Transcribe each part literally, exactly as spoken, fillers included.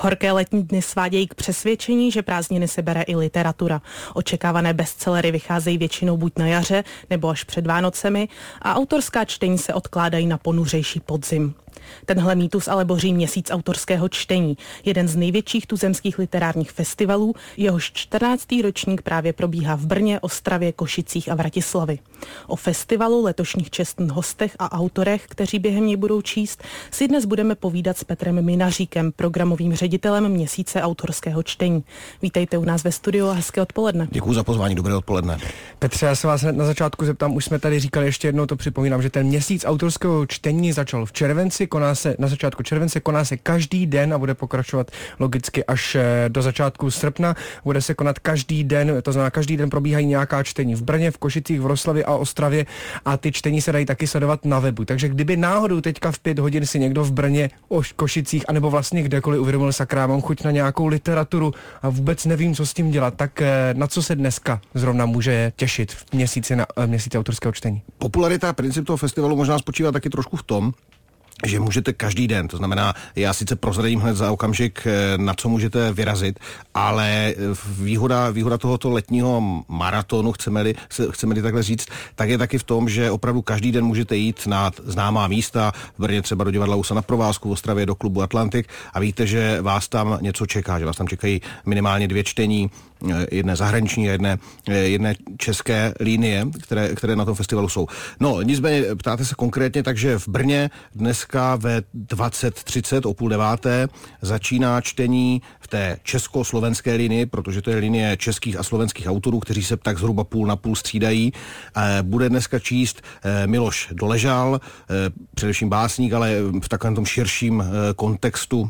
Horké letní dny svádějí k přesvědčení, že prázdniny si bere i literatura. Očekávané bestsellery vycházejí většinou buď na jaře, nebo až před Vánocemi a autorská čtení se odkládají na ponuřejší podzim. Tenhle mýtus ale boří Měsíc autorského čtení, jeden z největších tuzemských literárních festivalů, jehož čtrnáctý ročník právě probíhá v Brně, Ostravě, Košicích a Vratislavi. O festivalu, letošních čestných hostech a autorech, kteří během něj budou číst, si dnes budeme povídat s Petrem Minaříkem, programovým ředitelem Měsíce autorského čtení. Vítejte u nás ve studiu a hezké odpoledne. Děkuji za pozvání, dobré odpoledne. Petře, já se vás na začátku zeptám, už jsme tady říkali, ještě jednou to připomínám, že ten Měsíc autorského čtení začal v červenci, koná se na začátku července, koná se každý den a bude pokračovat logicky až do začátku srpna. Bude se konat každý den, to znamená každý den probíhají nějaká čtení v Brně, v Košicích, v Vroclavi a Ostravě a ty čtení se dají taky sledovat na webu. Takže kdyby náhodou teďka v pět hodin si někdo v Brně, o Košicích anebo vlastně kdekoliv uvědomil, sakra, mám chuť na nějakou literaturu a vůbec nevím, co s tím dělat, tak na co se dneska zrovna může těšit v měsíci na měsíci autorského čtení? Popularita a princip toho festivalu možná spočívá taky trošku v tom, že můžete každý den, to znamená, já sice prozradím hned za okamžik, na co můžete vyrazit, ale výhoda, výhoda tohoto letního maratonu, chceme-li, chceme-li takhle říct, tak je taky v tom, že opravdu každý den můžete jít na známá místa, v Brně třeba do divadla Husa na Provázku, v Ostravě do klubu Atlantik a víte, že vás tam něco čeká, že vás tam čekají minimálně dvě čtení, jedné zahraniční a jedné, jedné české linie, které, které na tom festivalu jsou. No, nicméně ptáte se konkrétně, takže v Brně dneska ve dvacet třicet o půl deváté začíná čtení v té česko-slovenské linii, protože to je linie českých a slovenských autorů, kteří se tak zhruba půl na půl střídají. Bude dneska číst Miloš Doležal, především básník, ale v takovém tom širším kontextu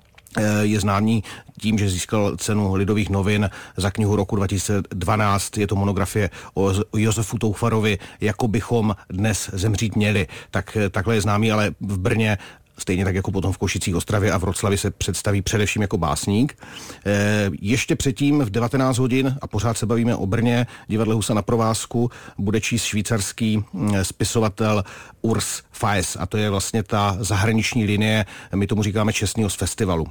je známý tím, že získal cenu Lidových novin za knihu roku dva tisíce dvanáct. Je to monografie o Josefu Toufarovi, jako bychom dnes zemřít měli. Tak, takhle je známý, ale v Brně stejně tak jako potom v Košicích, Ostravě a Vroclavi se představí především jako básník. E, ještě předtím v devatenáct hodin, a pořád se bavíme o Brně, divadle Husa na Provázku, bude číst švýcarský spisovatel Urs Faes. A to je vlastně ta zahraniční linie, my tomu říkáme čestného z festivalu.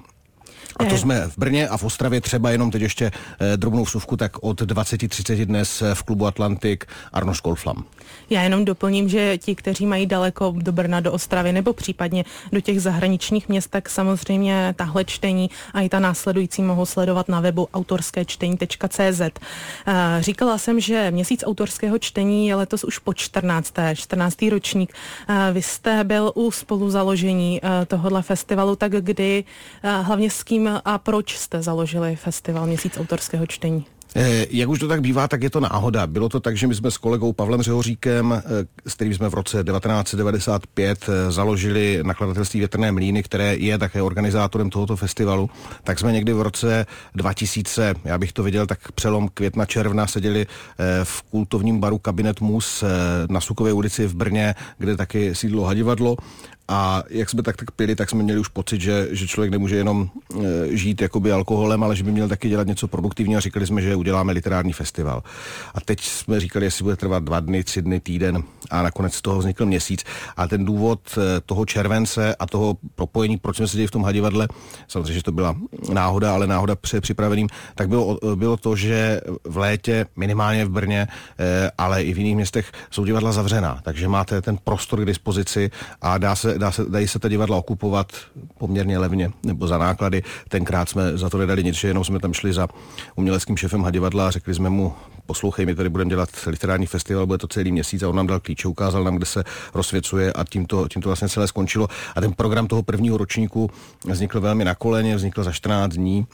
A to jsme v Brně a v Ostravě třeba jenom teď ještě eh, drobnou vsuvku, tak od dvacet třicet dnes v klubu Atlantik Arnošt Kolflam. Já jenom doplním, že ti, kteří mají daleko do Brna, do Ostravy nebo případně do těch zahraničních měst, tak samozřejmě tahle čtení a i ta následující mohou sledovat na webu autorské čtení tečka cé zet. Eh, říkala jsem, že Měsíc autorského čtení je letos už po čtrnácté čtrnáctý ročník. Eh, vy jste byl u spoluzaložení eh, tohohle festivalu, tak kdy eh, hlavně s kým a proč jste založili festival Měsíc autorského čtení? Eh, jak už to tak bývá, tak je to náhoda. Bylo to tak, že my jsme s kolegou Pavlem Řehoříkem, eh, s kterým jsme v roce devatenáct set devadesát pět eh, založili nakladatelství Větrné mlýny, které je také organizátorem tohoto festivalu, tak jsme někdy v roce dva tisíce, já bych to viděl, tak přelom května, června seděli eh, v kultovním baru Kabinet Mus eh, na Sukové ulici v Brně, kde taky sídlo Hadivadlo. A jak jsme tak tak pili, tak jsme měli už pocit, že, že člověk nemůže jenom e, žít jakoby alkoholem, ale že by měl taky dělat něco produktivního a říkali jsme, že uděláme literární festival. A teď jsme říkali, jestli bude trvat dva dny, tři dny, týden a nakonec z toho vznikl měsíc. A ten důvod e, toho července a toho propojení, proč jsme seděli v tom Hadivadle, samozřejmě, že to byla náhoda, ale náhoda před připraveným, tak bylo, bylo to, že v létě, minimálně v Brně, e, ale i v jiných městech jsou divadla zavřená, takže máte ten prostor k dispozici a dá se Dá se, dají se ta divadla okupovat poměrně levně nebo za náklady. Tenkrát jsme za to nedali nic, že jenom jsme tam šli za uměleckým šéfem Hadivadla a řekli jsme mu, poslouchej, my tady budeme dělat literární festival, bude to celý měsíc a on nám dal klíče, ukázal nám, kde se rozsvěcuje a tím to, tím to vlastně celé skončilo. A ten program toho prvního ročníku vznikl velmi na koleně, vznikl za čtrnáct dní.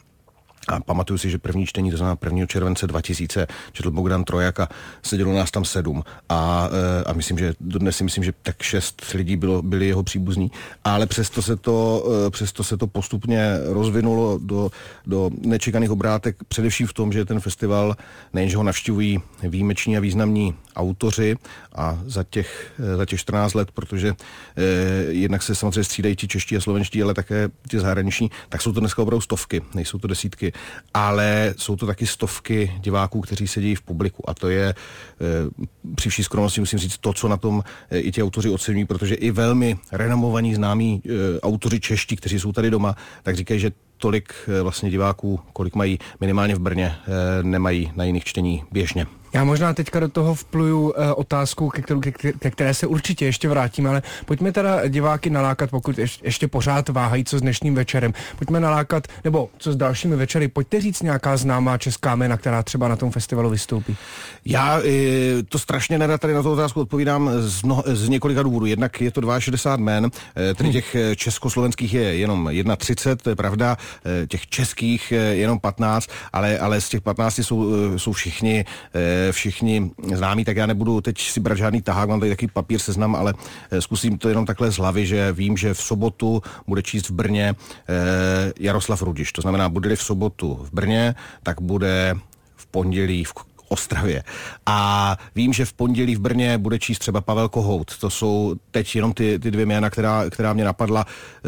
A pamatuju si, že první čtení, to znamená prvního července dva tisíce, četl Bogdan Trojak a sedělo nás tam sedm. A, a myslím, že dodnes si myslím, že tak šest lidí bylo, byli jeho příbuzní. Ale přesto se to, přesto se to postupně rozvinulo do, do nečekaných obrátek, především v tom, že ten festival nejenže ho navštěvují výjimeční a významní autoři a za těch, za těch čtrnáct let, protože eh, jednak se samozřejmě střídají ti čeští a slovenští, ale také ti zahraniční, tak jsou to dneska opravdu stovky, nejsou to desítky, ale jsou to taky stovky diváků, kteří sedí v publiku a to je eh, při vší skromnosti musím říct to, co na tom eh, i ti autoři oceňují, protože i velmi renomovaní známí eh, autoři čeští, kteří jsou tady doma, tak říkají, že tolik vlastně diváků, kolik mají minimálně v Brně, nemají na jiných čtení běžně. Já možná teďka do toho vpluju e, otázku, ke, kterou, ke, ke které se určitě ještě vrátíme, ale pojďme teda diváky nalákat, pokud ješ, ještě pořád váhají, co s dnešním večerem. Pojďme nalákat, nebo co s dalšími večery, pojďte říct nějaká známá česká jména, která třeba na tom festivalu vystoupí. Já e, to strašně nerad tady na tu otázku odpovídám z, no, z několika důvodů. Jednak je to šedesát dva jmén, e, tedy těch československých je jenom třicet jedna, to je pravda, e, těch českých je jenom patnáct, ale, ale z těch patnácti jsou, jsou všichni e, všichni známí, tak já nebudu teď si brát žádný tahák, mám tady taky papír seznam, ale zkusím to jenom takhle z hlavy, že vím, že v sobotu bude číst v Brně eh, Jaroslav Rudiš. To znamená, bude-li v sobotu v Brně, tak bude v pondělí v Ostravě. A vím, že v pondělí v Brně bude číst třeba Pavel Kohout. To jsou teď jenom ty, ty dvě jména, která, která mě napadla.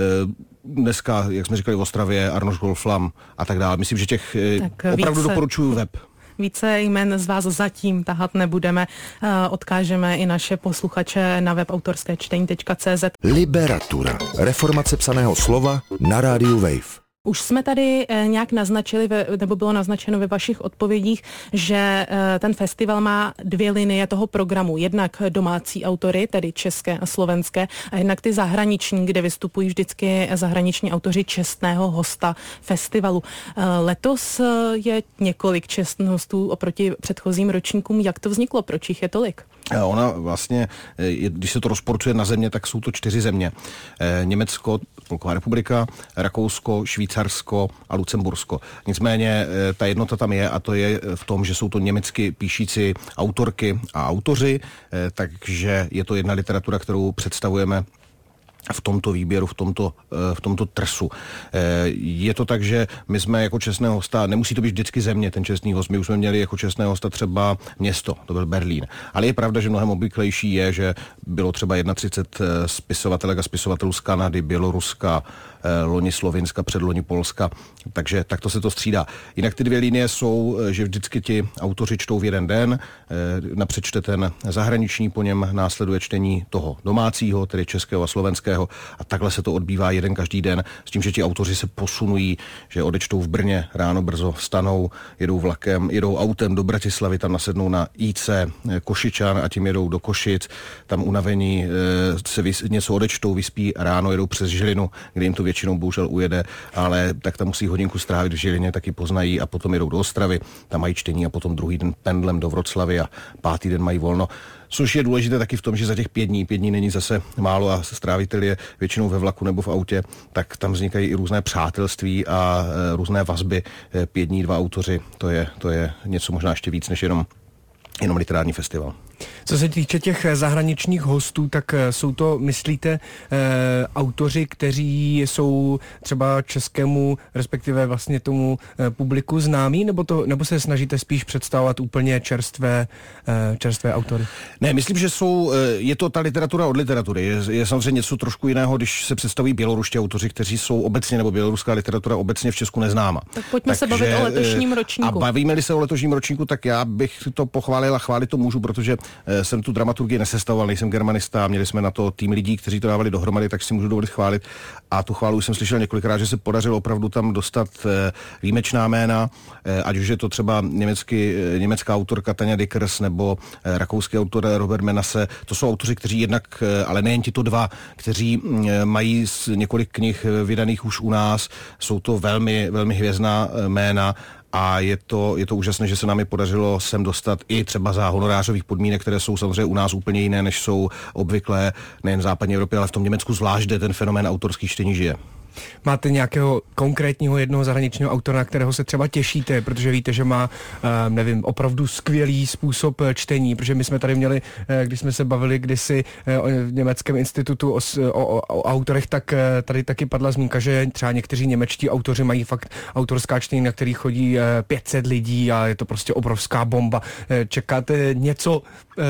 Dneska, jak jsme říkali, v Ostravě, Arnoš Golflam a tak dále. Myslím, že těch tak opravdu více. Doporučuju web. Více jmen z vás zatím tahat nebudeme. Odkážeme i naše posluchače na web autorské čtení tečka cé zet. Liberatura. Reformace psaného slova na rádiu Wave. Už jsme tady nějak naznačili, nebo bylo naznačeno ve vašich odpovědích, že ten festival má dvě linie toho programu. Jednak domácí autory, tedy české a slovenské, a jednak ty zahraniční, kde vystupují vždycky zahraniční autoři čestného hosta festivalu. Letos je několik čestných hostů oproti předchozím ročníkům. Jak to vzniklo? Proč jich je tolik? Ona vlastně, když se to rozporcuje na země, tak jsou to čtyři země. Německo, Spolková republika, Rakousko, Švýcarsko a Lucembursko. Nicméně ta jednota tam je a to je v tom, že jsou to německy píšící autorky a autoři, takže je to jedna literatura, kterou představujeme v tomto výběru, v tomto, v tomto trsu. Je to tak, že my jsme jako čestného hosta, nemusí to být vždycky země, ten čestný host, my už jsme měli jako čestného hosta třeba město, to byl Berlín. Ale je pravda, že mnohem obvyklejší je, že bylo třeba třicet jedna spisovatelek a spisovatelů z Kanady, Běloruska, loni Slovinska, předloni Polska, takže takto se to střídá. Jinak ty dvě linie jsou, že vždycky ti autoři čtou v jeden den, napřed čte ten zahraniční, po něm následuje čtení toho domácího, tedy českého a slovenského, a takhle se to odbývá jeden každý den, s tím, že ti autoři se posunují, že odečtou v Brně, ráno brzo vstanou, jedou vlakem, jedou autem do Bratislavy, tam nasednou na í cé Košičan a tím jedou do Košic, tam unavení se vys, něco odečtou, vyspí, ráno jedou přes Žilinu, kde jim to většinou bohužel ujede, ale tak tam musí hodinku strávit v Žilině, taky poznají a potom jedou do Ostravy, tam mají čtení a potom druhý den pendlem do Vroclavy a pátý den mají volno. Což je důležité taky v tom, že za těch pět dní, pět dní není zase málo a strávitel je většinou ve vlaku nebo v autě, tak tam vznikají i různé přátelství a e, různé vazby. E, pět dní, dva autoři, to je, to je něco možná ještě víc než jenom, jenom literární festival. Co se týče těch zahraničních hostů, tak jsou to, myslíte, e, autoři, kteří jsou třeba českému, respektive vlastně tomu e, publiku známí, nebo, to, nebo se snažíte spíš představovat úplně čerstvé, e, čerstvé autory? Ne, myslím, že jsou, je to ta literatura od literatury. Je, je samozřejmě něco trošku jiného, když se představují běloruští autoři, kteří jsou obecně, nebo běloruská literatura obecně v Česku neznáma. Tak pojďme tak, se bavit o letošním ročníku. A bavíme-li se o letošním ročníku, tak já bych to pochválil a chválit to můžu, protože jsem tu dramaturgii nesestavoval, nejsem germanista, měli jsme na to tým lidí, kteří to dávali dohromady, tak si můžu dovolit chválit. A tu chválu jsem slyšel několikrát, že se podařilo opravdu tam dostat výjimečná jména, ať už je to třeba německy, německá autorka Tanja Dickers nebo rakouský autor Robert Menasse. To jsou autoři, kteří jednak, ale nejen tito dva, kteří mají několik knih vydaných už u nás, jsou to velmi, velmi hvězdná jména. A je to, je to úžasné, že se nám je podařilo sem dostat i třeba za honorářových podmínek, které jsou samozřejmě u nás úplně jiné, než jsou obvyklé nejen v západní Evropě, ale v tom Německu zvlášť, kde ten fenomén autorských čtení žije. Máte nějakého konkrétního jednoho zahraničního autora, na kterého se třeba těšíte, protože víte, že má, nevím, opravdu skvělý způsob čtení, protože my jsme tady měli, když jsme se bavili kdysi o Německém institutu o, o, o autorech, tak tady taky padla zmínka, že třeba někteří němečtí autoři mají fakt autorská čtení, na který chodí pět set lidí a je to prostě obrovská bomba. Čekáte něco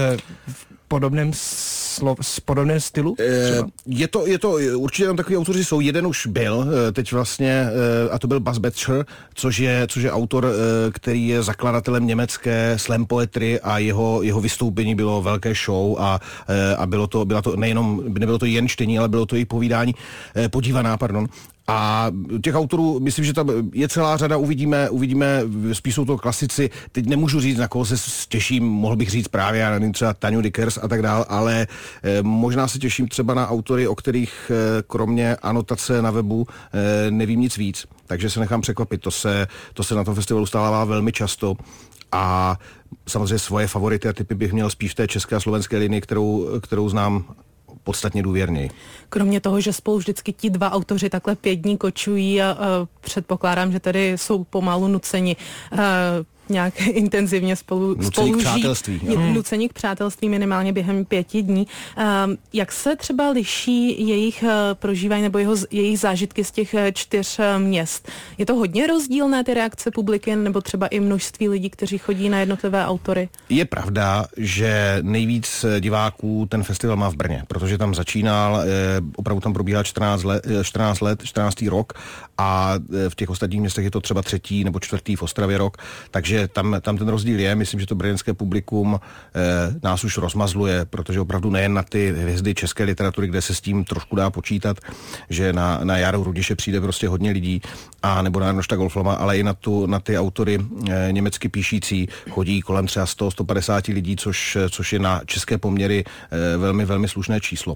v podobném slov, s podobném stylu? Třeba? Je to, je to, určitě tam takový autoři jsou, jeden už byl, teď vlastně, a to byl Bas Betscher, což je, což je autor, který je zakladatelem německé slam poetry a jeho, jeho vystoupení bylo velké show a, a bylo to, byla to nejenom, nebylo to jen čtení, ale bylo to i povídání, podívaná, pardon. A těch autorů, myslím, že tam je celá řada, uvidíme, uvidíme, spíš jsou to klasici, teď nemůžu říct, na koho se těším, mohl bych říct právě, já nevím, třeba Taňu Dickers a tak dál, ale eh, možná se těším třeba na autory, o kterých eh, kromě anotace na webu eh, nevím nic víc, takže se nechám překvapit, to se, to se na tom festivalu stává velmi často a samozřejmě svoje favority a typy bych měl spíš v té české a slovenské linii, kterou, kterou znám podstatně důvěrněji. Kromě toho, že spolu vždycky ti dva autoři takhle pět dní kočují a, a předpokládám, že tady jsou pomalu nuceni a, nějak intenzivně spolu, spolu k přátelství. žít. Nucení k přátelství minimálně během pěti dní. Um, jak se třeba liší jejich uh, prožívání nebo jeho, jejich zážitky z těch uh, čtyř uh, měst? Je to hodně rozdílné ty reakce publiky nebo třeba i množství lidí, kteří chodí na jednotlivé autory? Je pravda, že nejvíc diváků ten festival má v Brně, protože tam začínal, eh, opravdu tam probíhá čtrnáct let, čtrnáct let, čtrnáctý rok a v těch ostatních městech je to třeba třetí nebo čtvrtý v Ostravě rok, takže tam, tam ten rozdíl je. Myslím, že to brněnské publikum eh, nás už rozmazluje, protože opravdu nejen na ty hvězdy české literatury, kde se s tím trošku dá počítat, že na, na Jaru Rudiše přijde prostě hodně lidí, a nebo na Arnošta Goldflama, ale i na, tu, na ty autory eh, německy píšící chodí kolem třeba sto až sto padesát lidí, což, což je na české poměry eh, velmi, velmi slušné číslo.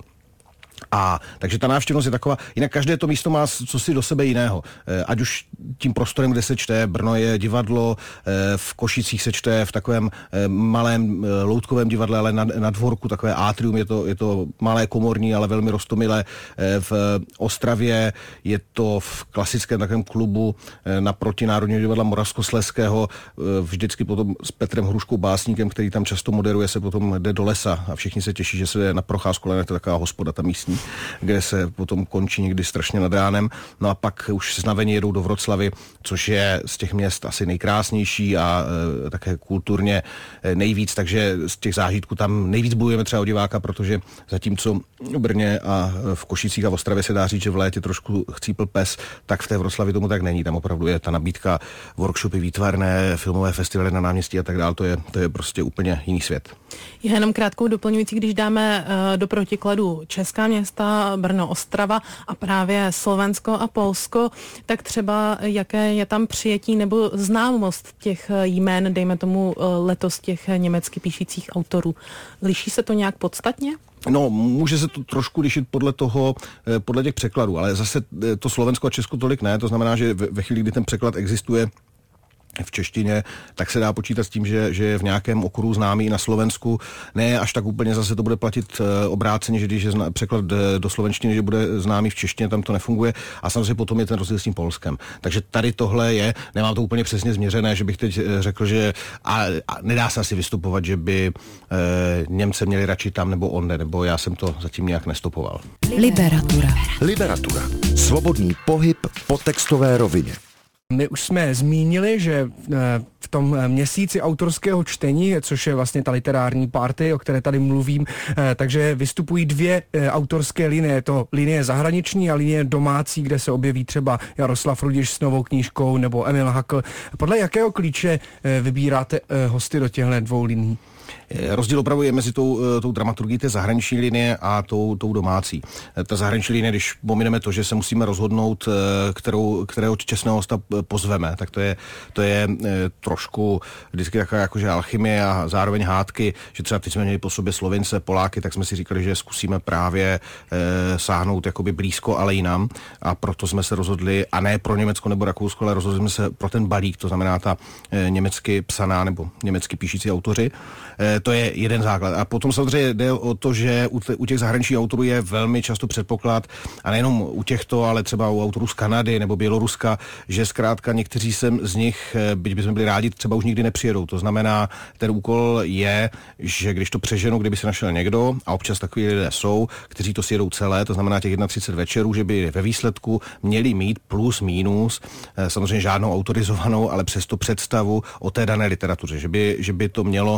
A takže ta návštěvnost je taková, jinak každé to místo má cosi do sebe jiného. E, ať už tím prostorem, kde se čte, Brno je divadlo, e, v Košicích se čte v takovém e, malém e, loutkovém divadle, ale na, na dvorku takové atrium, je to, je to malé komorní, ale velmi roztomilé. E, v Ostravě je to v klasickém takovém klubu e, naproti Národního divadla Moravskoslezského, e, vždycky potom s Petrem Hruškou básníkem, který tam často moderuje, se potom jde do lesa a všichni se těší, že se jde na procházku, ale je to taková hospoda ta místní, kde se potom končí někdy strašně nad ránem. No a pak už znavení jedou do Vroclavy, což je z těch měst asi nejkrásnější a e, také kulturně e, nejvíc, takže z těch zážitků tam nejvíc bojujeme třeba o diváka, protože zatímco v Brně a v Košicích a v Ostravě se dá říct, že v létě trošku chcípl pes, tak v té Vroclavi tomu tak není. Tam opravdu je ta nabídka, workshopy výtvarné, filmové festivaly na náměstí a tak dále, to je, to je prostě úplně jiný svět. Je jenom krátkou doplňující, když dáme uh, do protikladu česká města, Brno, Ostrava a právě Slovensko a Polsko, tak třeba jaké je tam přijetí nebo známost těch jmén, dejme tomu uh, letos těch německy píšících autorů. Liší se to nějak podstatně? No, může se to trošku lišit podle toho, podle těch překladů, ale zase to Slovensko a Česko tolik ne, to znamená, že ve chvíli, kdy ten překlad existuje v češtině, tak se dá počítat s tím, že, že je v nějakém okruhu známý na Slovensku. Ne až tak úplně zase to bude platit e, obráceně, že když je zna, překlad do slovenštiny, že bude známý v češtině, tam to nefunguje. A samozřejmě potom je ten rozdíl s tím Polskem. Takže tady tohle je, nemám to úplně přesně změřené, že bych teď řekl, že a, a nedá se asi vystupovat, že by e, Němce měli radši tam nebo onde, nebo já jsem to zatím nějak nestopoval. Literatura. Literatura. Svobodný pohyb po textové rovině. My už jsme zmínili, že v tom měsíci autorského čtení, což je vlastně ta literární party, o které tady mluvím, takže vystupují dvě autorské linie. Je to linie zahraniční a linie domácí, kde se objeví třeba Jaroslav Rudiš s novou knížkou nebo Emil Hakl. Podle jakého klíče vybíráte hosty do těchto dvou linií? Rozdíl opravdu je mezi tou, tou dramaturgií té zahraniční linie a tou, tou domácí. Ta zahraniční linie, když pomineme to, že se musíme rozhodnout, kterou, kterého čestného hosta pozveme, tak to je, to je trošku vždycky taková jakože alchymie a zároveň hádky, že třeba teď jsme měli po sobě Slovince, Poláky, tak jsme si říkali, že zkusíme právě eh, sáhnout jakoby blízko, ale jinam, a proto jsme se rozhodli, a ne pro Německo nebo Rakousko, ale rozhodli jsme se pro ten balík, to znamená ta eh, německy psaná nebo německy píšící autoři. Eh, to je jeden základ. A potom samozřejmě jde o to, že u, te, u těch zahraničních autorů je velmi často předpoklad, a nejenom u těchto, ale třeba u autorů z Kanady nebo Běloruska, že zkrátka někteří sem z nich, byť bychom byli rádi, třeba už nikdy nepřijedou. To znamená, ten úkol je, že když to přeženu, kdyby se našel někdo, a občas takový lidé jsou, kteří to sjedou celé, to znamená těch třicet jedna večerů, že by ve výsledku měli mít plus mínus, samozřejmě žádnou autorizovanou, ale přesto představu o té dané literatuře, že by, že by to mělo něco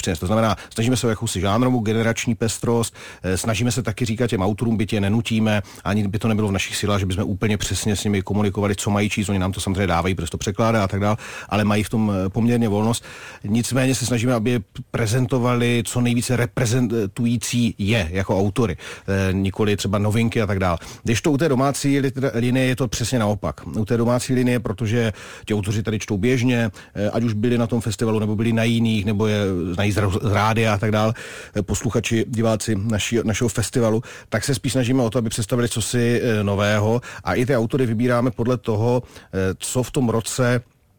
přinést. To znamená, snažíme se o jakousi žánrovou generační pestrost, snažíme se taky říkat těm autorům, byť je nenutíme, ani by to nebylo v našich silách, že bychom úplně přesně s nimi komunikovali, co mají číst, oni nám to samozřejmě dávají, protože to překládá a tak dále, ale mají v tom poměrně volnost. Nicméně se snažíme, aby je prezentovali co nejvíce reprezentující je jako autory, nikoli třeba novinky a tak dále. Když to u té domácí linie je to přesně naopak. U té domácí linie, protože ti autoři tady čtou běžně, ať už byli na tom festivalu, nebo byli na jiných, nebo je znají z rádia a tak dále, posluchači, diváci naši, našeho festivalu, tak se spíš snažíme o to, aby představili cosi nového a i ty autory vybíráme podle toho, co v tom roce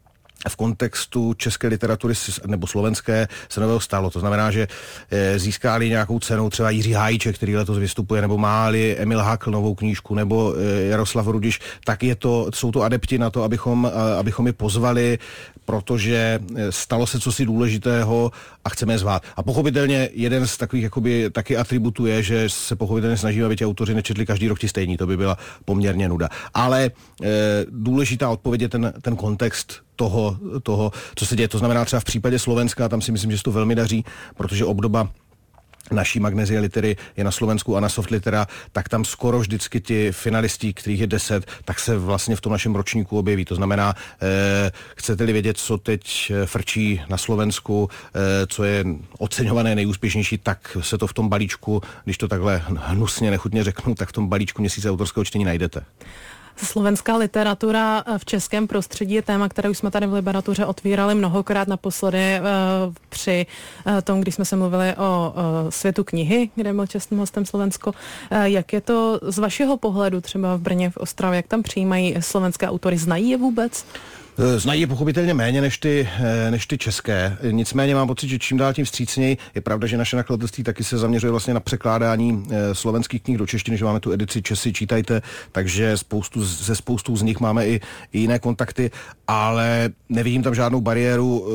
v kontextu české literatury nebo slovenské se nového stalo. To znamená, že získali nějakou cenu třeba Jiří Hájček, který letos vystupuje, nebo máli Emil Hakl novou knížku, nebo Jaroslav Rudiš, tak je to, jsou to adepti na to, abychom, abychom je pozvali, protože stalo se cosi důležitého a chceme je zvát. A pochopitelně jeden z takových jakoby, taky atributů je, že se pochopitelně snažíme, aby ti autoři nečetli každý rok ti stejní, to by byla poměrně nuda. Ale e, důležitá odpověď je ten, ten kontext toho, toho, co se děje. To znamená třeba v případě Slovenska, tam si myslím, že se to velmi daří, protože obdoba naší Magnesia Litery je na Slovensku a na Soft Litera, tak tam skoro vždycky ti finalisti, kterých je deset, tak se vlastně v tom našem ročníku objeví. To znamená, eh, chcete-li vědět, co teď frčí na Slovensku, eh, co je oceňované nejúspěšnější, tak se to v tom balíčku, když to takhle hnusně, nechutně řeknu, tak v tom balíčku Měsíce autorského čtení najdete. Slovenská literatura v českém prostředí je téma, které už jsme tady v Liberatuře otvírali mnohokrát, naposledy uh, při uh, tom, když jsme se mluvili o uh, světu knihy, kde byl čestným hostem Slovensko. Uh, jak je to z vašeho pohledu třeba v Brně, v Ostravě, jak tam přijímají slovenské autory? Znají je vůbec? Znají je pochopitelně méně než ty, než ty české. Nicméně mám pocit, že čím dál tím vstřícněji. Je pravda, že naše nakladatelství taky se zaměřuje vlastně na překládání slovenských knih do češtiny, že máme tu edici Česi čítajte, takže spoustu, ze spoustu z nich máme i, i jiné kontakty, ale nevidím tam žádnou bariéru.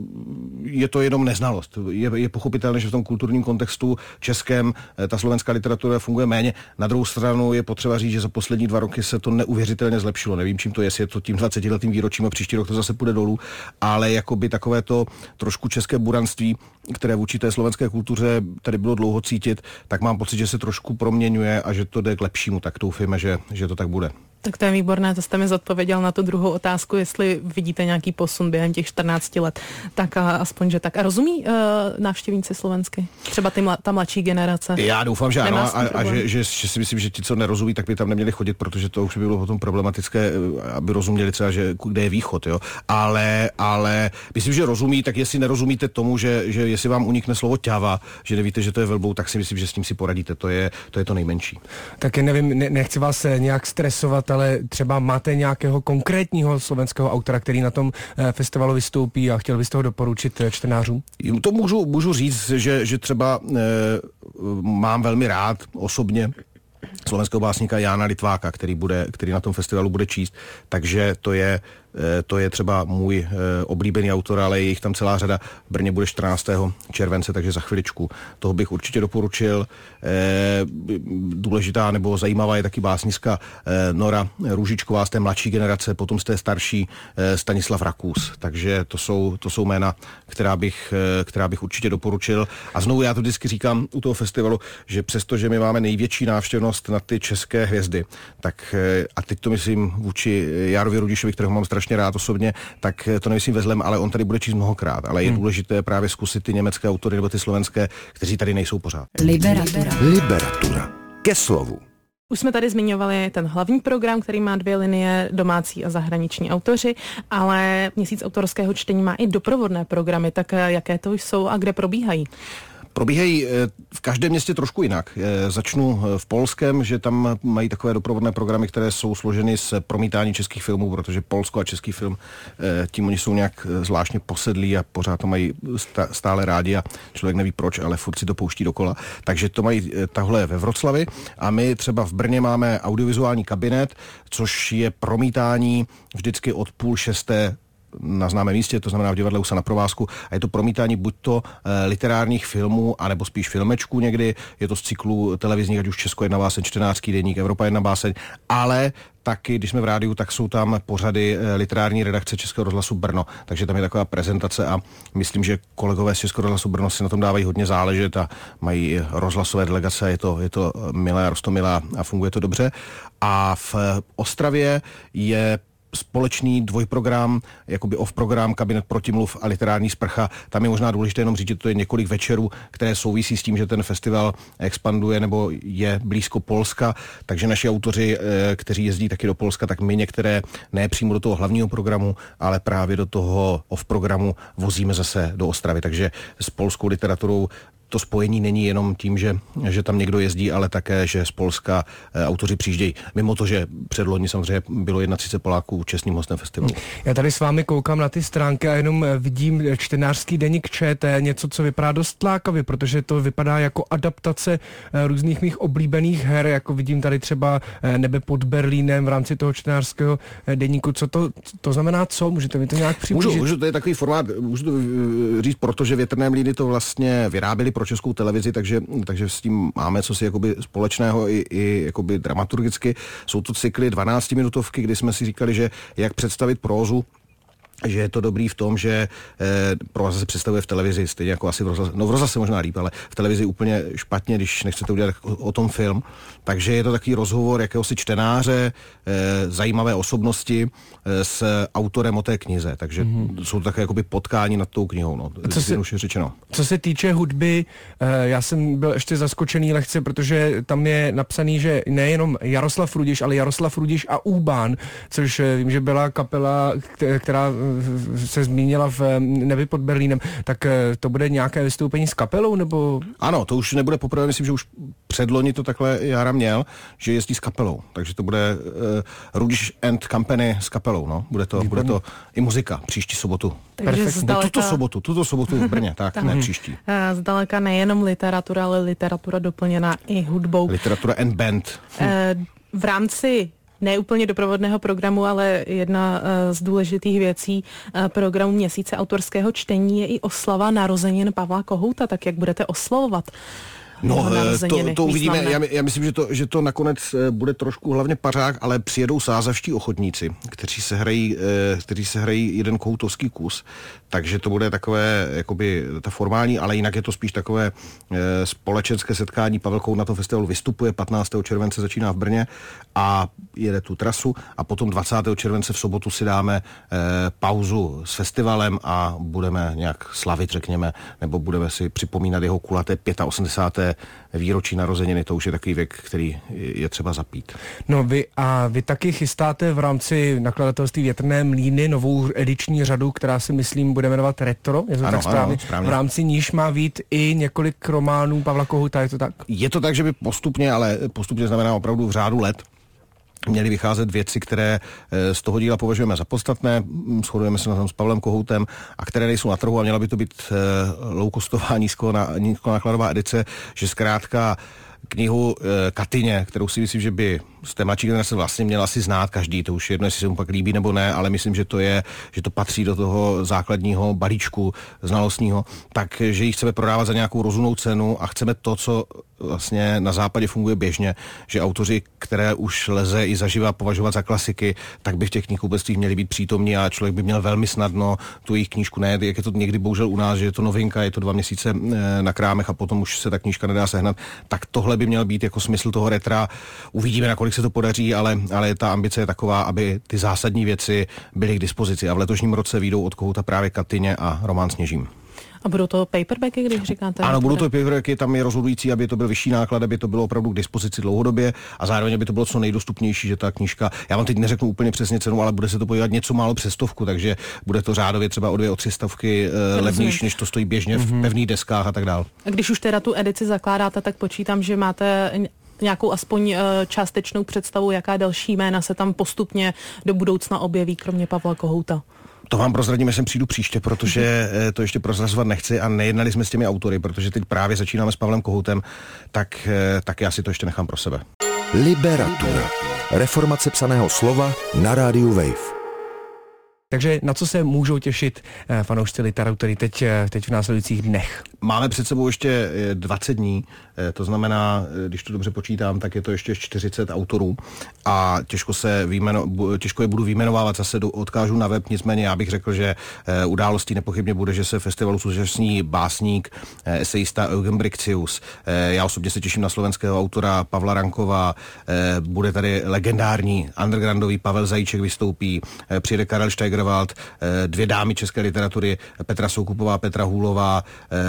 Je to jenom neznalost. Je, je pochopitelné, že v tom kulturním kontextu českém ta slovenská literatura funguje méně. Na druhou stranu je potřeba říct, že za poslední dva roky se to neuvěřitelně zlepšilo. Nevím, čím to je, jestli je to tím dvacetiletým výročím, příští rok to zase půjde dolů, ale jakoby takové to trošku české buranství, které vůči té slovenské kultuře tady bylo dlouho cítit, tak mám pocit, že se trošku proměňuje a že to jde k lepšímu, tak doufejme, že, že to tak bude. Tak to je výborné, to jste mi zodpověděl na tu druhou otázku, jestli vidíte nějaký posun během těch čtrnácti let, tak a, aspoň, že tak. A rozumí uh, návštěvníci slovensky? Třeba ty mla, ta mladší generace? Já doufám, že ano a, a že, že, že si myslím, že ti, co nerozumí, tak by tam neměli chodit, protože to už by bylo potom problematické, aby rozuměli třeba, že kde je východ, jo. Ale, ale myslím, že rozumí, tak jestli nerozumíte tomu, že, že jestli vám unikne slovo ťava, že nevíte, že to je velbou, tak si myslím, že s tím si poradíte, to je to, je to nejmenší. Tak nevím, ne, nechci vás nějak stresovat, ale třeba máte nějakého konkrétního slovenského autora, který na tom eh, festivalu vystoupí a chtěl byste ho doporučit eh, čtenářům? To můžu, můžu říct, že, že třeba eh, mám velmi rád osobně slovenského básníka Jána Litváka, který, bude, který na tom festivalu bude číst, takže to je To je třeba můj e, oblíbený autor, ale je jich tam celá řada. V Brně bude čtrnáctého července, takže za chviličku. Toho bych určitě doporučil. E, důležitá nebo zajímavá je taky básnická e, Nora Růžičková z té mladší generace, potom z té starší e, Stanislav Rakous. Takže to jsou, to jsou jména, která bych, e, která bych určitě doporučil. A znovu já to vždycky říkám u toho festivalu, že přesto, že my máme největší návštěvnost na ty české hvězdy, tak e, a teď to myslím vůči Járovi Rudišovi, kterého mám strašně rád osobně, tak to nemyslím ve zlém, ale on tady bude číst mnohokrát. Ale je hmm. důležité právě zkusit ty německé autory nebo ty slovenské, kteří tady nejsou pořád. Liberatura. Liberatura. Ke slovu. Už jsme tady zmiňovali ten hlavní program, který má dvě linie, domácí a zahraniční autoři, ale Měsíc autorského čtení má i doprovodné programy, tak jaké to jsou a kde probíhají? Probíhají v každém městě trošku jinak. Začnu v polském, že tam mají takové doprovodné programy, které jsou složeny z promítání českých filmů, protože Polsko a český film, tím oni jsou nějak zvláštně posedlí a pořád to mají stále rádi a člověk neví proč, ale furt si to pouští dokola. Takže to mají tahle ve Vroclavi a my třeba v Brně máme audiovizuální kabinet, což je promítání vždycky od půl šesté na známém místě, to znamená v divadle Husa na Provázku, a je to promítání buď to e, literárních filmů, anebo spíš filmečků někdy, je to z cyklu televizních, ať už Česko jedna báseň, Čtenářský deník, Evropa jedna báseň, ale taky, když jsme v rádiu, tak jsou tam pořady literární redakce Českého rozhlasu Brno, takže tam je taková prezentace a myslím, že kolegové z Českého rozhlasu Brno si na tom dávají hodně záležet a mají rozhlasové delegace, je to, je to milé, roztomilé a funguje to dobře. A v Ostravě je společný dvojprogram, jakoby off-program, kabinet protimluv a literární sprcha. Tam je možná důležité jenom říct, že to je několik večerů, které souvisí s tím, že ten festival expanduje nebo je blízko Polska, takže naši autoři, kteří jezdí taky do Polska, tak my některé ne přímo do toho hlavního programu, ale právě do toho off-programu vozíme zase do Ostravy, takže s polskou literaturou to spojení není jenom tím, že, že tam někdo jezdí, ale také, že z Polska e, autoři přijíždějí. Mimo to, že předloni samozřejmě bylo třicet jedna Poláků čestným hostem festivalu. Já tady s vámi koukám na ty stránky a jenom vidím čtenářský deník ČT, něco, co vypadá dost lákavě, protože to vypadá jako adaptace různých mých oblíbených her, jako vidím tady třeba Nebe pod Berlínem v rámci toho čtenářského deníku. Co to, to znamená co? Můžete mi to nějak přiblížit? Můžu, můžu, to je takový formát, můžu to říct, protože Větrné mlýny to vlastně vyráběli pro Českou televizi, takže, takže s tím máme co si jakoby společného i, i jakoby dramaturgicky. Jsou to cykly dvanáctiminutovky, kdy jsme si říkali, že jak představit prózu, že je to dobrý v tom, že eh, próza se představuje v televizi, stejně jako asi v rozhlase, no v rozhlase možná líp, ale v televizi úplně špatně, když nechcete udělat o, o tom film. Takže je to takový rozhovor jakéhosi čtenáře, eh, zajímavé osobnosti eh, s autorem o té knize. Takže mm-hmm. jsou to také jakoby potkání nad tou knihou. No. Co, se, řečeno. co se týče hudby, eh, já jsem byl ještě zaskočený lehce, protože tam je napsaný, že nejenom Jaroslav Rudiš, ale Jaroslav Rudiš a Úbán, což eh, vím, že byla kapela, která se zmínila v Nebi pod Berlínem, tak to bude nějaké vystoupení s kapelou, nebo? Ano, to už nebude poprvé, myslím, že už předloni to takhle Jara měl, že jezdí s kapelou, takže to bude uh, Rudiš and Company s kapelou, no, bude to, bude to i muzika příští sobotu. Takže zdaleka... Tuto sobotu, tuto sobotu v Brně, tak, ne příští. Zdaleka nejenom literatura, ale literatura doplněná i hudbou. Literatura and band. Uh, v rámci ne úplně doprovodného programu, ale jedna z důležitých věcí programu Měsíce autorského čtení je i oslava narozenin Pavla Kohouta. Tak jak budete oslavovat? No, to, to uvidíme. Já, já myslím, že to, že to nakonec bude trošku hlavně pařák, ale přijedou sázavští ochotníci, kteří se hrají, kteří se hrají jeden kohoutovský kus. Takže to bude takové, jakoby ta formální, ale jinak je to spíš takové společenské setkání. Pavel Kohout na tom festivalu vystupuje, patnáctého července začíná v Brně a jede tu trasu a potom dvacátého července v sobotu si dáme pauzu s festivalem a budeme nějak slavit, řekněme, nebo budeme si připomínat jeho kulaté osmdesáté páté výročí narozeniny, to už je takový věk, který je třeba zapít. No vy a vy taky chystáte v rámci nakladatelství Větrné mlýny novou ediční řadu, která si myslím bude jmenovat Retro, je to ano, tak správně? Ano, správně. V rámci níž má být i několik románů Pavla Kohouta, je to tak? Je to tak, že by postupně, ale postupně znamená opravdu v řádu let, měly vycházet věci, které z toho díla považujeme za podstatné, shodujeme se na tom s Pavlem Kohoutem, a které nejsou na trhu a měla by to být low-costová, nízkonákladová edice, že zkrátka knihu Katyně, kterou si myslím, že by z té mladší generace vlastně měl asi znát každý, to už je jedno, jestli se mu pak líbí nebo ne, ale myslím, že to je, že to patří do toho základního balíčku znalostního, takže ji chceme prodávat za nějakou rozumnou cenu a chceme to, co vlastně na západě funguje běžně, že autoři, které už lze i zaživa považovat za klasiky, tak by v těch knihkupectvích měli být přítomní a člověk by měl velmi snadno tu jejich knížku, ne, jak je to někdy bohužel u nás, že je to novinka, je to dva měsíce na krámech a potom už se ta knížka nedá sehnat, tak tohle by měl být jako smysl toho retra. Uvidíme, nakolik se to podaří, ale, ale ta ambice je taková, aby ty zásadní věci byly k dispozici a v letošním roce vyjdou od Kohouta právě Katyně a Román Sněžím. A budou to paperbacky, když říkáte? Ano, budou to paperbacky, tam je rozhodující, aby to byl vyšší náklad, aby to bylo opravdu k dispozici dlouhodobě a zároveň aby to bylo co nejdostupnější, že ta knížka, já vám teď neřeknu úplně přesně cenu, ale bude se to podívat něco málo přes stovku, takže bude to řádově třeba o dvě, o tři stovky uh, levnější, než to stojí běžně mm-hmm. v pevných deskách a tak dál. A když už teda tu edici zakládáte, tak počítám, že máte nějakou aspoň částečnou představu, jaká další jména se tam postupně do budoucna objeví, kromě Pavla Kohouta. To vám prozradím, že sem přijdu příště, protože to ještě prozrazovat nechci a nejednali jsme s těmi autory, protože teď právě začínáme s Pavlem Kohoutem, tak, tak já si to ještě nechám pro sebe. Liberatura. Reformace psaného slova na rádiu Wave. Takže na co se můžou těšit fanoušci literatury teď, teď v následujících dnech? Máme před sebou ještě dvacet dní, to znamená, když to dobře počítám, tak je to ještě čtyřicet autorů a těžko, se výjmeno, těžko je budu vyjmenovávat, zase odkážu na web, nicméně já bych řekl, že událostí nepochybně bude, že se festivalu zúčastní básník, esejista Eugen Brixius. Já osobně se těším na slovenského autora Pavla Rankova, bude tady legendární undergroundový Pavel Zajíček vystoupí, přijede Karel Steigerwald, dvě dámy české literatury, Petra Soukupová, Petra Hůlová,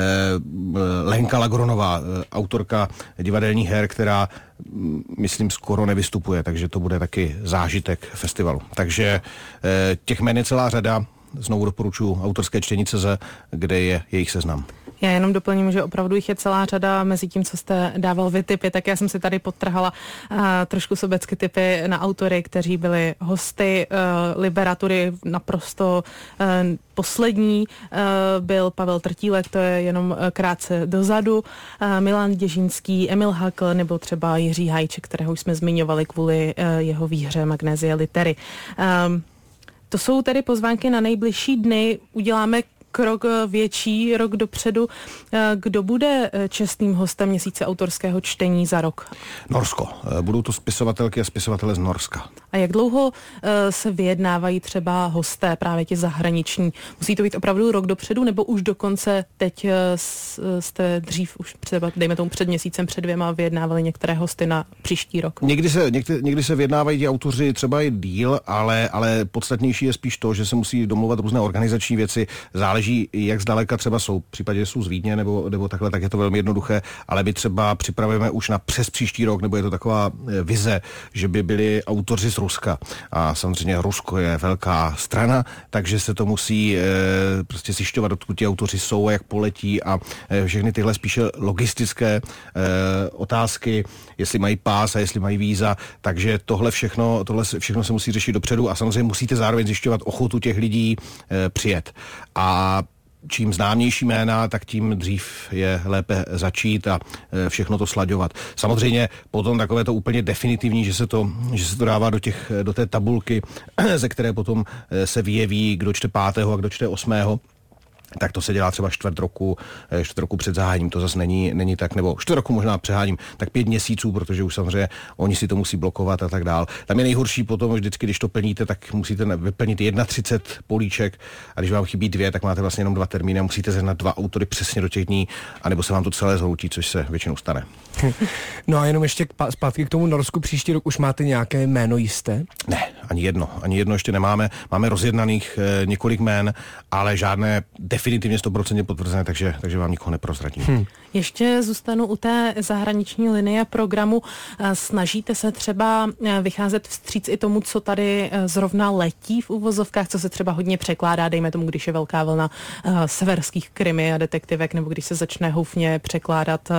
Lenka Lagronová, autorka divadelních her, která, myslím, skoro nevystupuje, takže to bude taky zážitek festivalu. Takže těch jmen je celá řada, znovu doporučuji autorské čtení tečka cé zet, kde je jejich seznam. Já jenom doplním, že opravdu jich je celá řada. Mezi tím, co jste dával vy tipy, tak já jsem si tady podtrhala uh, trošku sobecky tipy na autory, kteří byli hosty uh, literatury naprosto uh, poslední. Uh, byl Pavel Trtílek, to je jenom uh, krátce dozadu, uh, Milan Děžínský, Emil Hakl nebo třeba Jiří Hajček, kterého už jsme zmiňovali kvůli uh, jeho výhře Magnézie litery. Um, to jsou tedy pozvánky na nejbližší dny. Uděláme krok větší, rok dopředu. Kdo bude čestným hostem měsíce autorského čtení za rok? Norsko. Budou to spisovatelky a spisovatele z Norska. A jak dlouho se vyjednávají třeba hosté, právě ti zahraniční? Musí to být opravdu rok dopředu, nebo už dokonce teď jste dřív, už třeba, dejme tomu před měsícem, před dvěma, vyjednávali některé hosty na příští rok? Někdy se, někdy, někdy se vyjednávají ti autoři třeba i díl, ale, ale podstatnější je spíš to, že se musí domluvat různé organizační věci. Záleží, jak zdaleka třeba jsou. V případě, že jsou z Vídně nebo, nebo takhle, tak je to velmi jednoduché, ale my třeba připravujeme už na přes příští rok, nebo je to taková vize, že by byli autoři z Ruska. A samozřejmě Rusko je velká strana, takže se to musí e, prostě zjišťovat, odkud ti autoři jsou a jak poletí a e, všechny tyhle spíše logistické e, otázky, jestli mají pás a jestli mají víza, takže tohle všechno, tohle všechno se musí řešit dopředu a samozřejmě musíte zároveň zjišťovat ochotu těch lidí e, přijet. A čím známější jména, tak tím dřív je lépe začít a všechno to slaďovat. Samozřejmě potom takové to úplně definitivní, že se to, že se to dává do, těch, do té tabulky, ze které potom se vyjeví, kdo čte pátého a kdo čte osmého. Tak to se dělá třeba čtvrt roku, čtvrt roku před zahájením, to zase není, není tak, nebo čtvrt roku možná přeháním, tak pět měsíců, protože už samozřejmě oni si to musí blokovat a tak dál. Tam je nejhorší potom vždycky, když to plníte, tak musíte vyplnit třicet jedna políček a když vám chybí dvě, tak máte vlastně jenom dva termíny a musíte sehnat dva autory přesně do těch dní, anebo se vám to celé zhroutí, což se většinou stane. No a jenom ještě zpátky k tomu Norsku, příští rok už máte nějaké jméno jisté? Ne, ani jedno, ani jedno ještě nemáme. Máme rozjednaných e, několik jmén, ale žádné definitivně sto procent potvrzené, takže, takže vám nikoho neprozradím. Hmm. Ještě zůstanu u té zahraniční linie programu. Snažíte se třeba vycházet vstříc i tomu, co tady zrovna letí v uvozovkách, co se třeba hodně překládá, dejme tomu, když je velká vlna severských krimi a detektivek, nebo když se začne houfně překládat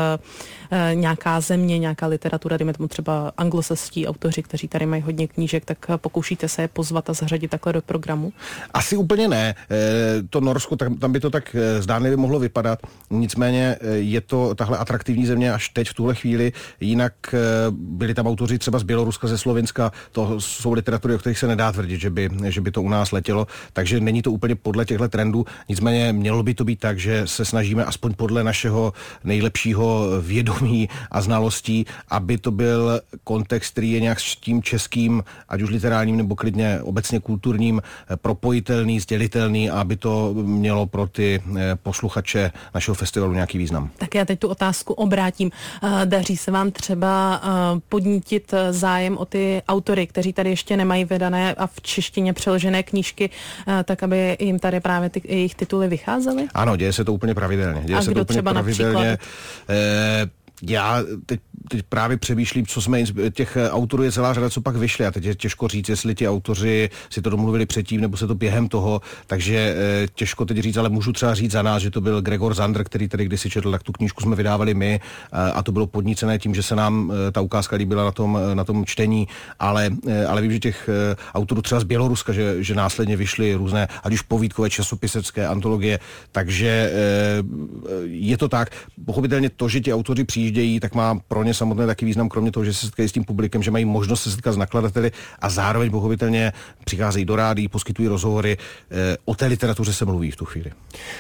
nějaká země, nějaká literatura, dejme tomu třeba anglosaskí autoři, kteří tady mají hodně knížek, tak pokoušíte se je pozvat a zařadit takhle do programu? Asi úplně ne. To Norsko, tam by to tak zdánlivě mohlo vypadat. Nicméně je to tahle atraktivní země až teď v tuhle chvíli. Jinak byli tam autoři třeba z Běloruska, ze Slovenska, to jsou literatury, o kterých se nedá tvrdit, že by, že by to u nás letělo, takže není to úplně podle těchto trendů. Nicméně mělo by to být tak, že se snažíme aspoň podle našeho nejlepšího vědomí a znalostí, aby to byl kontext, který je nějak s tím českým, ať už literárním nebo klidně obecně kulturním, propojitelný, sdělitelný, aby to mělo pro ty posluchače našeho festivalu nějaký význam. Tak já teď tu otázku obrátím. Daří se vám třeba podnítit zájem o ty autory, kteří tady ještě nemají vydané a v češtině přeložené knížky, tak aby jim tady právě ty, jejich tituly vycházely? Ano, děje se to úplně pravidelně. Děje a se kdo to úplně třeba pravidelně. například? Eh, Já teď, teď právě přemýšlím, co jsme, těch autorů je celá řada, co pak vyšly a teď je těžko říct, jestli ti autoři si to domluvili předtím, nebo se to během toho, takže e, těžko teď říct, ale můžu třeba říct za nás, že to byl Gregor Zander, který tady kdysi četl, tak tu knížku jsme vydávali my a, a to bylo podnícené tím, že se nám e, ta ukázka líbila na tom, na tom čtení, ale, e, ale vím, že těch e, autorů třeba z Běloruska, že, že následně vyšly různé, ať už povídkové, časopisecké antologie, takže e, je to tak. Pochopitelně to, že ti autoři přijíždějí přijíždějí, tak má pro ně samotné taky význam, kromě toho, že se setkají s tím publikem, že mají možnost se setkat s nakladateli a zároveň pochopitelně přicházejí do rádií, poskytují rozhovory. O té literatuře se mluví v tu chvíli.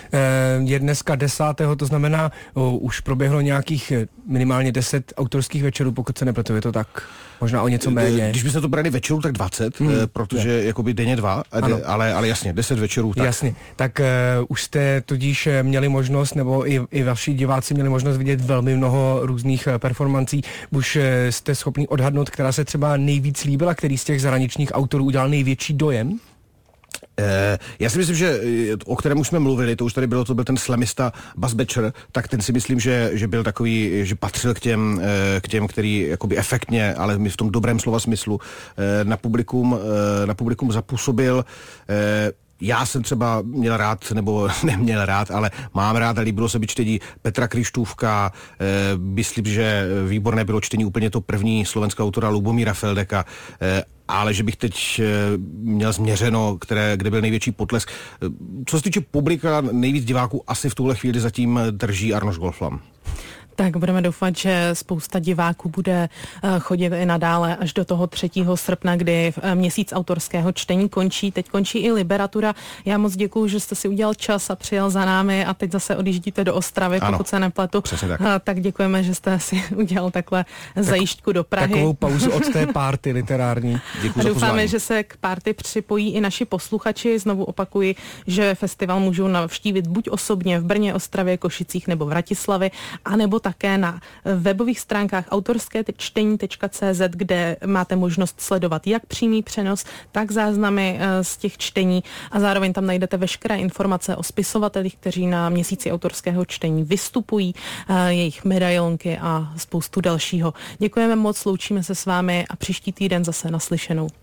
Je dneska desátého, to znamená, o, už proběhlo nějakých minimálně deset autorských večerů, pokud se nepletu, je to tak? Možná o něco méně. Když byste to brali večerů, tak dvacet, hmm, protože je. jakoby denně dva, ale, ale jasně, deset večerů. Tak. Jasně, tak uh, už jste tudíž měli možnost, nebo i, i vaši diváci měli možnost vidět velmi mnoho různých uh, performancí. Už uh, jste schopni odhadnout, která se třeba nejvíc líbila, který z těch zahraničních autorů udělal největší dojem? Já si myslím, že o kterém už jsme mluvili, to už tady bylo, to byl ten slamista Buzz Batcher, tak ten si myslím, že, že byl takový, že patřil k těm, k těm, který jakoby efektně, ale v tom dobrém slova smyslu na publikum, na publikum zapůsobil. Já jsem třeba měl rád, nebo neměl rád, ale mám rád a líbilo se mi čtení Petra Kryštůvka, e, myslím, že výborné bylo čtení úplně to první slovenského autora Lubomíra Feldeka, e, ale že bych teď e, měl změřeno, které, kde byl největší potlesk. E, co se týče publika, nejvíc diváků asi v tuhle chvíli zatím drží Arnoš Golflam. Tak budeme doufat, že spousta diváků bude chodit i nadále až do toho třetího srpna, kdy měsíc autorského čtení končí. Teď končí i Liberatura. Já moc děkuju, že jste si udělal čas a přijel za námi a teď zase odjíždíte do Ostravy, ano, pokud se nepletu. Tak. tak děkujeme, že jste si udělal takhle tak, zajížďku do Prahy. Takovou pauzu od té párty literární. Děkuji a za doufáme, pozvání. že se k párty připojí i naši posluchači. Znovu opakuji, že festival můžou navštívit buď osobně v Brně, Ostravě, Košicích nebo v Vratislavi, anebo také na webových stránkách autorské čtení tečka cé zet, kde máte možnost sledovat jak přímý přenos, tak záznamy z těch čtení a zároveň tam najdete veškeré informace o spisovatelích, kteří na měsíci autorského čtení vystupují, jejich medailonky a spoustu dalšího. Děkujeme moc, loučíme se s vámi a příští týden zase naslyšenou.